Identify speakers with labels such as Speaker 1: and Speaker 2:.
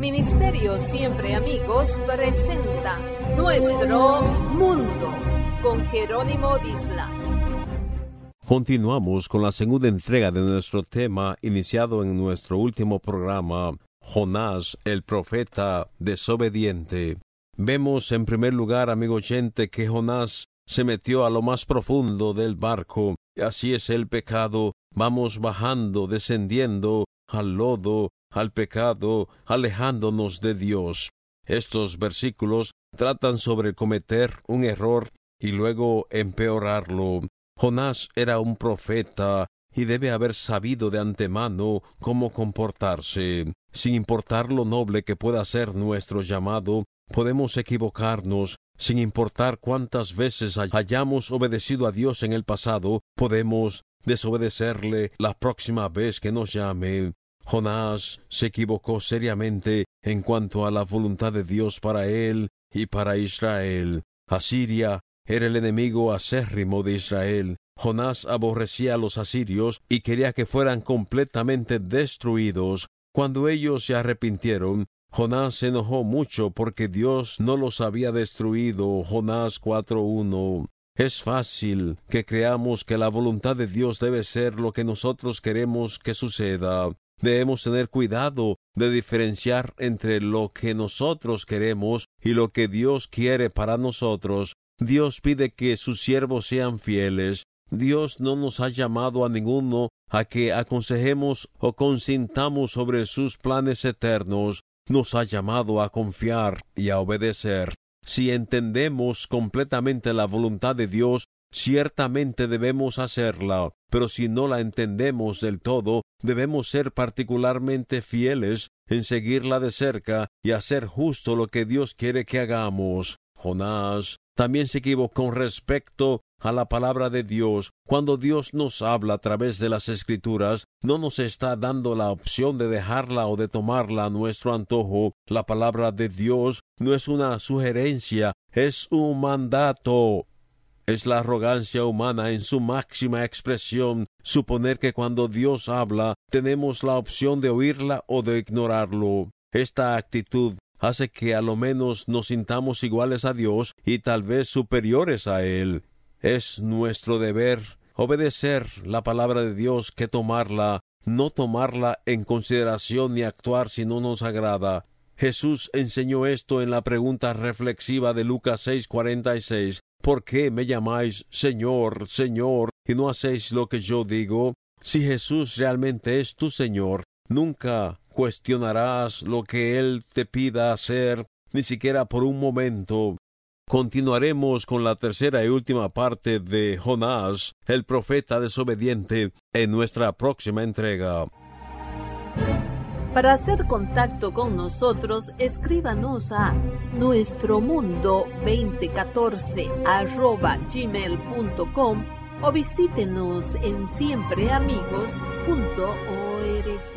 Speaker 1: Ministerio Siempre Amigos presenta Nuestro Mundo con Jerónimo Disla.
Speaker 2: Continuamos con la segunda entrega de nuestro tema iniciado en nuestro último programa, Jonás, el profeta desobediente. Vemos en primer lugar, amigo oyente, que Jonás se metió a lo más profundo del barco. Así es el pecado. Vamos bajando, descendiendo al lodo, al pecado, alejándonos de Dios. Estos versículos tratan sobre cometer un error y luego empeorarlo. Jonás era un profeta y debe haber sabido de antemano cómo comportarse. Sin importar lo noble que pueda ser nuestro llamado, podemos equivocarnos. Sin importar cuántas veces hayamos obedecido a Dios en el pasado, podemos desobedecerle la próxima vez que nos llame. Jonás se equivocó seriamente en cuanto a la voluntad de Dios para él y para Israel. Asiria era el enemigo acérrimo de Israel. Jonás aborrecía a los asirios y quería que fueran completamente destruidos. Cuando ellos se arrepintieron, Jonás se enojó mucho porque Dios no los había destruido. Jonás 4:1. Es fácil que creamos que la voluntad de Dios debe ser lo que nosotros queremos que suceda. Debemos tener cuidado de diferenciar entre lo que nosotros queremos y lo que Dios quiere para nosotros. Dios pide que sus siervos sean fieles. Dios no nos ha llamado a ninguno a que aconsejemos o consintamos sobre sus planes eternos. Nos ha llamado a confiar y a obedecer. Si entendemos completamente la voluntad de Dios, ciertamente debemos hacerla, pero si no la entendemos del todo, debemos ser particularmente fieles en seguirla de cerca y hacer justo lo que Dios quiere que hagamos. Jonás también se equivocó con respecto a la palabra de Dios. Cuando Dios nos habla a través de las Escrituras, no nos está dando la opción de dejarla o de tomarla a nuestro antojo. La palabra de Dios no es una sugerencia, es un mandato. Es la arrogancia humana en su máxima expresión, suponer que cuando Dios habla, tenemos la opción de oírla o de ignorarlo. Esta actitud hace que a lo menos nos sintamos iguales a Dios y tal vez superiores a Él. Es nuestro deber obedecer la palabra de Dios que tomarla, no tomarla en consideración ni actuar si no nos agrada. Jesús enseñó esto en la pregunta reflexiva de Lucas 6:46. ¿Por qué me llamáis Señor, Señor, y no hacéis lo que yo digo? Si Jesús realmente es tu Señor, nunca cuestionarás lo que Él te pida hacer, ni siquiera por un momento. Continuaremos con la tercera y última parte de Jonás, el profeta desobediente, en nuestra próxima entrega.
Speaker 1: Para hacer contacto con nosotros, escríbanos a nuestromundo2014@gmail.com o visítenos en siempreamigos.org.